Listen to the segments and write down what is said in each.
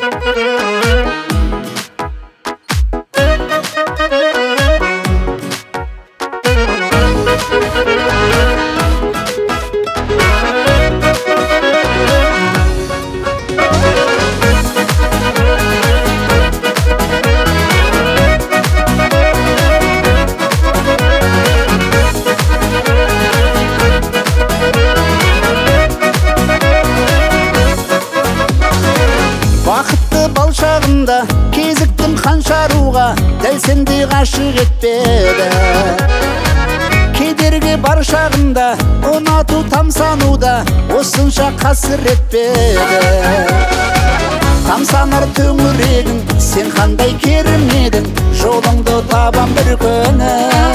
Шағында кезіктім қанша аруға, дәл сендей ғашық етпеді. Кедергі бар шағында ұнату тамсануда, осынша қасіретпеді. Тамсанар төңірегің, сен қандай керімедің, жолыңды табам бір күні.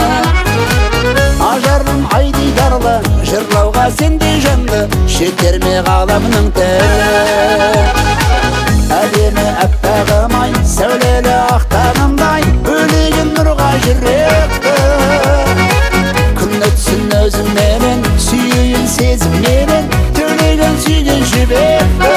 Ажарлым ай дидарлы, жырлауға сендей жанды, жетер ме ғаламның тілі. Әдемі әппағым ай, сәулелі ақтағымдай, бөлеген нұрға жүректі. Күн өтсін өзіңменен, сүйейін сезімменен, төлеген сүйген жібекті.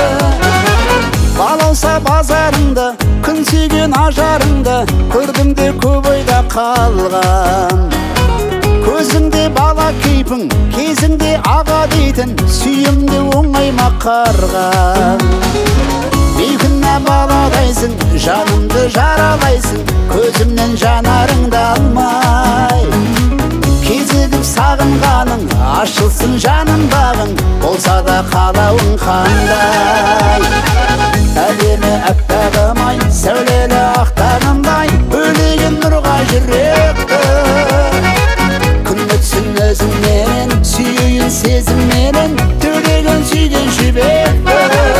Балауса базарыңды, күн сүйген ажарыңды, көрдім де көп ойда қалған. Көзіңде бала кейпің, кезіңде аға дейтін, сүйімде оңайма қарған. Бейкүнә баладайсың, жанымды жаралайсың, көзімнен жанарыңды алмай. Кезігіп сағынғаның, ашылсын жаным бағың, болса да қалауың қандай. Әдемі әппағым ай, сәулелі ақтағымдай, бөлеген нұрға жүректі. Күн өтсін өзіңменен, сүйейін сезімменен, төлеген сүйген жібекті.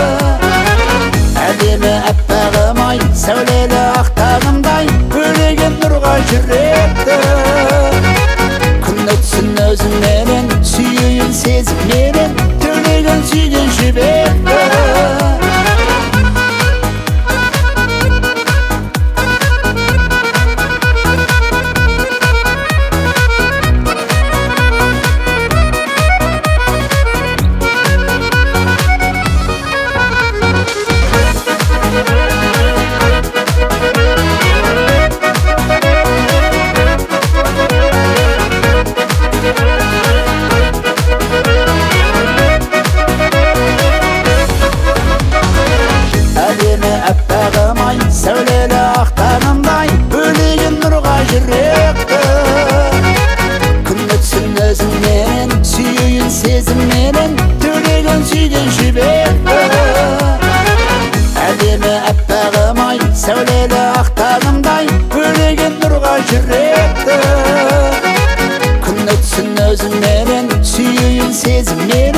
Әдемі әппағым ай, сәулелі ақтағымдай, бөлеген нұрға жүректі. Күн өтсін өзіңменен, сүйейін сезімменен, төлеген сүйген жібекті. Әппағым ай, сәулелі ақтағымдай, бөлеген нұрға жүректі. Күн өтсін өзіңменен, сүйейін сезімменен, төлеген сүйген жібекті. Әдемі әппағым ай, сәулелі ақтағымдай, бөлеген нұрға жүректі. Күн өтсін өзіңменен, сүйейін сезімменен,